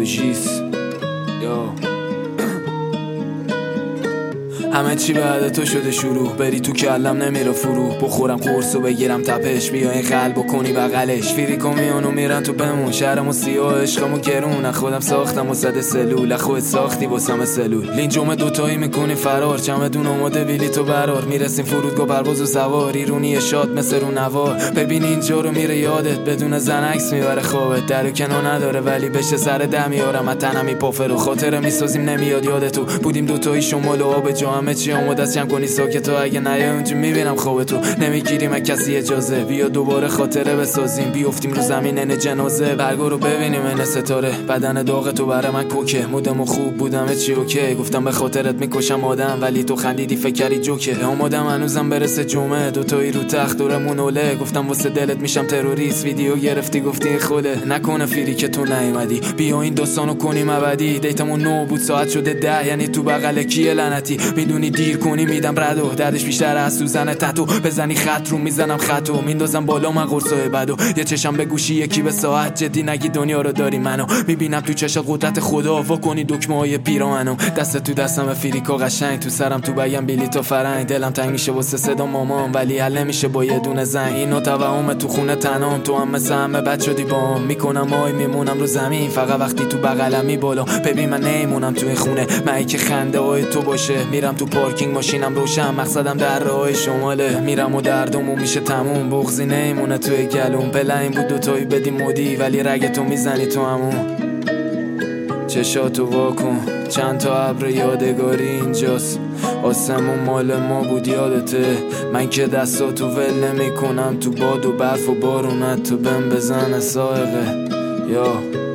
اوجیس یا همه چی بعد تو شده شروع، بری تو کلم نمیره فرو، بخورم قرص و بگیرم تپش، بیا این قلب و کنی بغلش، فیریکو میانو میرن تو بمون، شهرمو سیاه عشقمو گرون، خودم ساختم و صد سلول، خودت ساختی واسم سلول، لینجومه دوتایی میکنی فرار، چمدون اومده بیلی تو برار، میرسیم فرودگاه پرواز و سوار، ایرونی شاد مثل رو نوار، ببین اینجا رو میره یادت، بدون زن عکس میبره خوابت، در و کنار نداره ولی بشه سر دم میارم، از تنم میپافه رو خاطره میسازیم نمیاد یاد تو، بودیم دوتایی شمال و آب جا، همه چی آماده است جمع کنی ساکتو، اگه نیای اونجا میبینم خوابتو، نمیگیریم از کسی اجازه، بیا دوباره خاطره بسازیم، بیافتیم رو زمین جنازه، برگو رو ببینیم این ستاره، بدن داغ تو برای من کوکه، مودم خوب بودم چی اوکی، گفتم به خاطرت میکشم آدم، ولی تو خندیدی فکر کردی جوکه، آمادم هنوزم برسه جمعه، دوتایی رو تخت دورمون اوله، گفتم واسه دلت میشم تروریست، ویدیو گرفتی گفتی خوده، نکنه فیری که تو نیومدی، بیا این داستانو کنیم ابدی، دیتمون 9 بود ساعت شده 10، یعنی تو بغل کیه لعنتی، میدونی دیر کنی میدم ردو، دردش بیشتر از سوزن تتو، بزنی خط رو میزنم خطو، میندازم بالا من قرصای بدو، یه چشم به گوشی یکی به ساعت، جدی نگی دنیا رو داری منو، میبینم تو چشات قدرت خدا، وا کنی دکمه های پیرامنو، دست تو دستم فریکا قشنگ، تو سرم تو بگم بلیط و فرنگ، دلم تنگ میشه واسه صدا مامان، ولی حل نمیشه با یه دونه زنگ، اینو توهم تو خونه تنام، تو هم مثل همه بد شدی بام، میکنم آی میمونم رو زمین، فقط وقتی تو بغلمی بالا، ببین من نمیمونم تو این خونه، من که خنده های تو باشه، میرم تو پارکینگ ماشینم روشن، مقصدم در راه شماله، میرم و دردمو میشه تموم، بغضی نمیمونه توی گلوم، پلنگ بود دوتایی بدی مودی، ولی رگ تو میزنی تو همون، چشاتو واکن، چند تا ابر یادگاری اینجاست، آسمون مال ما بود یادته، من که دستاتو ول نمی کنم، تو باد و برف و بارونت تو بهم بزنه سائقه یا